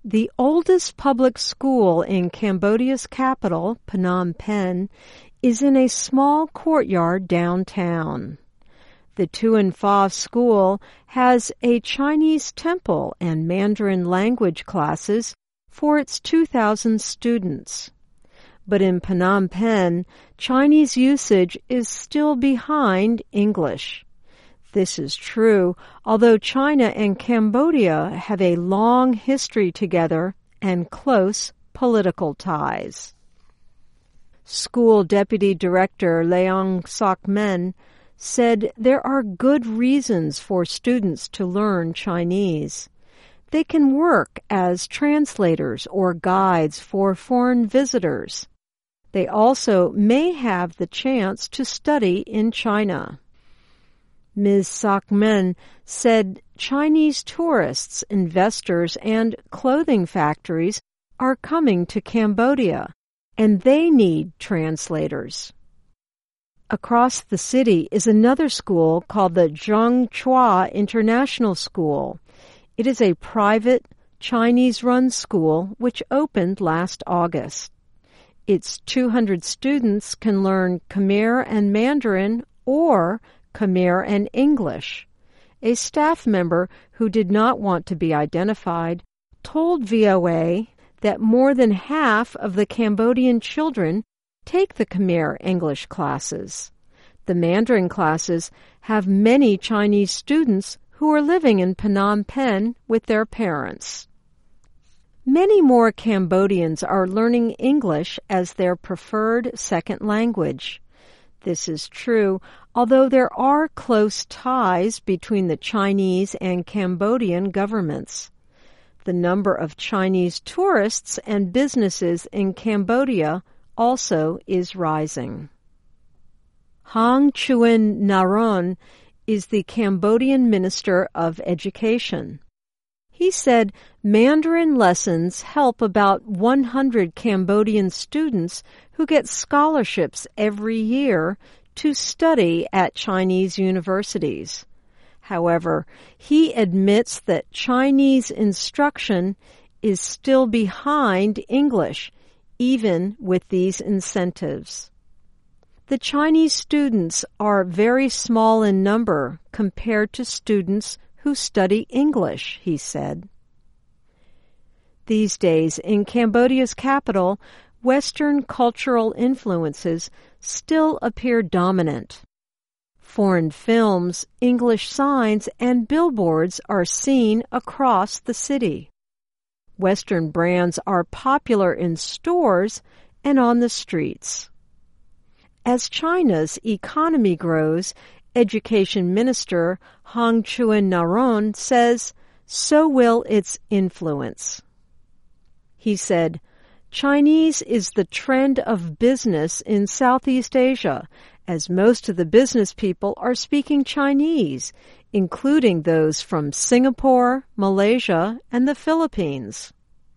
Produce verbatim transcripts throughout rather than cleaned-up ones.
The oldest public school in Cambodia's capital, Phnom Penh, is in a small courtyard downtown. The Tuan Pha School has a Chinese temple and Mandarin language classes for its two thousand students. But in Phnom Penh, Chinese usage is still behind English. This is true, although China and Cambodia have a long history together and close political ties. School Deputy Director Leong Sok Men said there are good reasons for students to learn Chinese. They can work as translators or guides for foreign visitors. They also may have the chance to study in China. Miz Sok Men said Chinese tourists, investors, and clothing factories are coming to Cambodia, and they need translators. Across the city is another school called the Zhong Chua International School. It is a private, Chinese-run school which opened last August. Its two hundred students can learn Khmer and Mandarin or Khmer and English. A staff member who did not want to be identified told V O A that more than half of the Cambodian children take the Khmer English classes. The Mandarin classes have many Chinese students who are living in Phnom Penh with their parents. Many more Cambodians are learning English as their preferred second language. This is true, although there are close ties between the Chinese and Cambodian governments. The number of Chinese tourists and businesses in Cambodia also is rising. Hong Chuen Naron is the Cambodian Minister of Education. He said Mandarin lessons help about one hundred Cambodian students who get scholarships every year to study at Chinese universities. However, he admits that Chinese instruction is still behind English, even with these incentives. The Chinese students are very small in number compared to students who study English, he said. These days, in Cambodia's capital, Western cultural influences still appear dominant. Foreign films, English signs, and billboards are seen across the city. Western brands are popular in stores and on the streets. As China's economy grows, Education Minister Hong Chuen Naron says, so will its influence. He said, Chinese is the trend of business in Southeast Asia, as most of the business people are speaking Chinese, including those from Singapore, Malaysia, and the Philippines.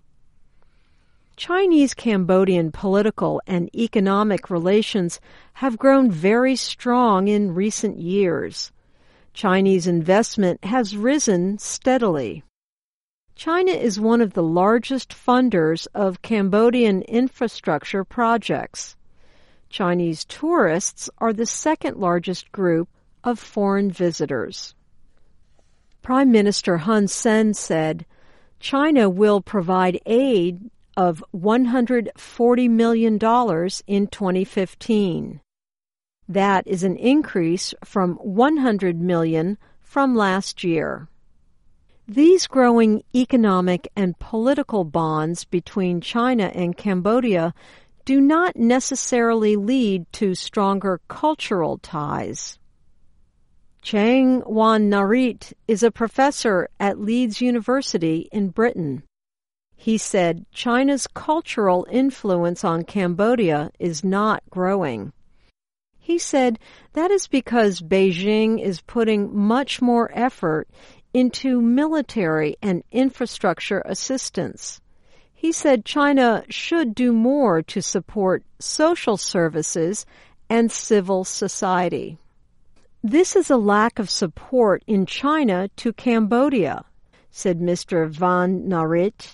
Chinese-Cambodian political and economic relations have grown very strong in recent years. Chinese investment has risen steadily. China is one of the largest funders of Cambodian infrastructure projects. Chinese tourists are the second largest group of foreign visitors. Prime Minister Hun Sen said, China will provide aid of one hundred forty million dollars in twenty fifteen. That is an increase from one hundred million dollars from last year. These growing economic and political bonds between China and Cambodia do not necessarily lead to stronger cultural ties. Chang Wan Narit is a professor at Leeds University in Britain. He said China's cultural influence on Cambodia is not growing. He said that is because Beijing is putting much more effort into military and infrastructure assistance. He said China should do more to support social services and civil society. This is a lack of support in China to Cambodia, said Mister Van Narit.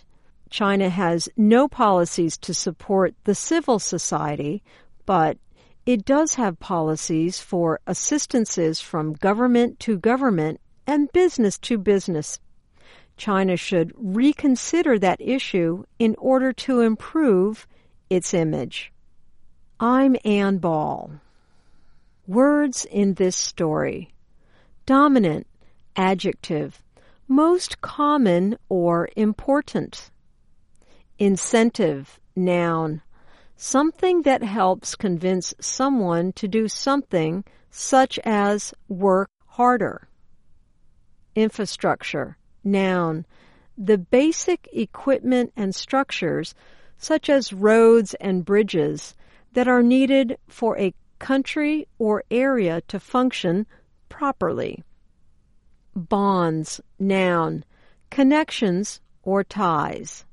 China has no policies to support the civil society, but it does have policies for assistances from government to government and business to business. China should reconsider that issue in order to improve its image. I'm Ann Ball. Words in this story. Dominant, adjective, most common or important. Incentive, noun, something that helps convince someone to do something, such as work harder. Infrastructure, noun, the basic equipment and structures, such as roads and bridges, that are needed for a country or area to function properly. Bonds, noun, connections or ties.